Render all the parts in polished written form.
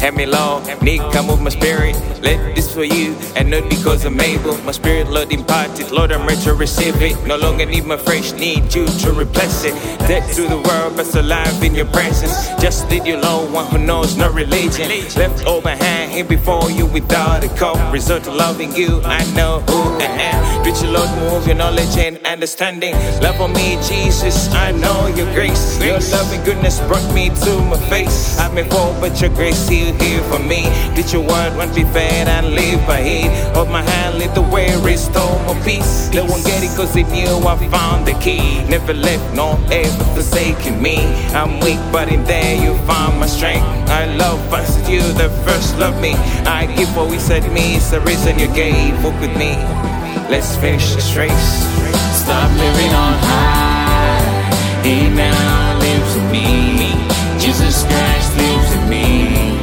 Hand me low, need come with my spirit. Let this for you, and not because I'm able. My spirit, Lord, imparted, Lord, I'm ready to receive it. No longer need my flesh, need you to replace it. Dead to the world, but alive in your presence. Just lead you low, one who knows no religion. Left over hand, here before you without a call. Result to loving you, I know who I am. Reach your Lord, move your knowledge and understanding. Love on me, Jesus, I know your grace. Your love and goodness brought me to my face. I'm involved, but your grace you here for me. Did your word won't be fed and live by it. Hold my hand, lead the way, restore my peace. They won't get it cause they knew I found the key. Never left, nor ever forsaken me. I'm weak, but in there you found my strength. I love us, you the first love me. I give what we said me, it's the reason you gave. Walk with me, let's finish this race. Stop living on high. He now lives in me. Jesus Christ lives in me.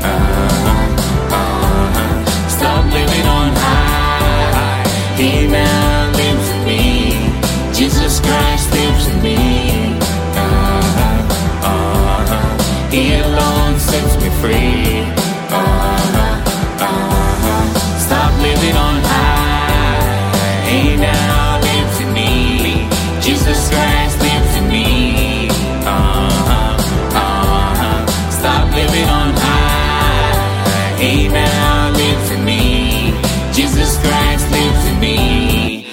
Stop living on high. He now lives in me. Jesus Christ lives in me. He alone sets me free. Stop living on high. He now lives in me. Jesus Christ lives in me. Stop living on high. He now lives in me. Jesus Christ lives in me.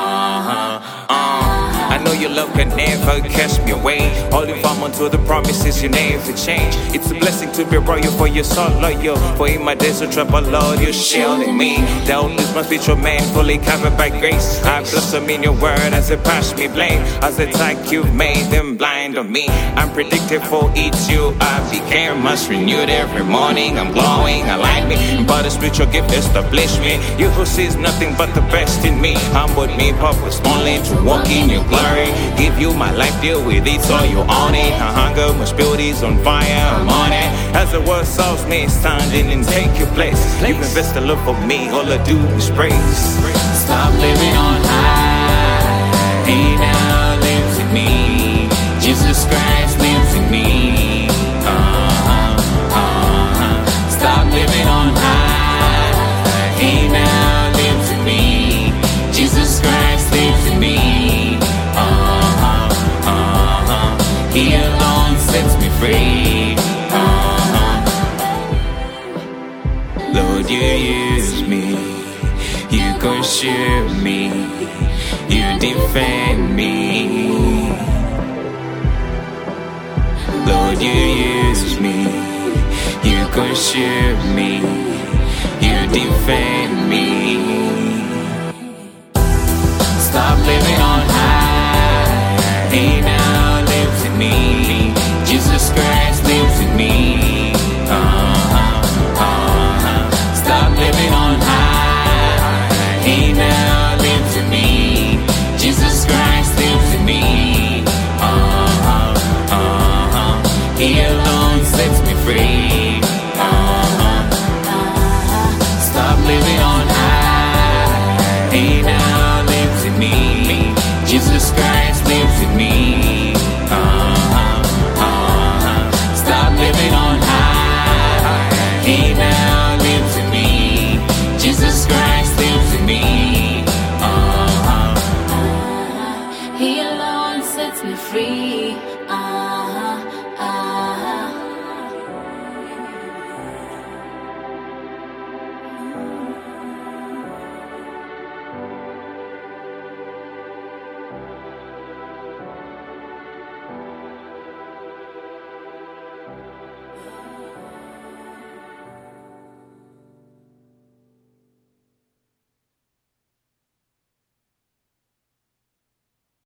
I know your love can never catch me away. All if I'm onto the promises you never change. It's a blessing to be royal for your soul loyal. For in my days of trouble, Lord, you're shielding me. The oldest my spiritual man fully covered by grace. I blossom in your word as they pass me blame. As the attack you've made them blind on me. I'm predicted for each you I became. Much renewed every morning. I'm glowing, I like me. But the spiritual gift established me. You who sees nothing but the best in me. Humbled me, purpose only to walk in your glory. Give you my life, deal with it, so you own it. I hunger, my spirit is on fire, I'm on it. As the word solves me, standing and take your place. You invest a love for me, all I do is praise. Stop living on high. He now lives in me. Jesus Christ lives in me. Stop living on high. He now lives in me. Jesus Christ lives in me. He alone sets me free. Lord, you use me. You consume me. You defend me. Lord, you use me. You consume me. You defend me. Stop living on high. He now lives in me. Jesus Christ lives in me. Stop living on high. He now lives in me. Jesus Christ lives in me. He alone sets me free. Stop living on high. He now lives in me. Jesus Christ lives in me. Stop living on high. He now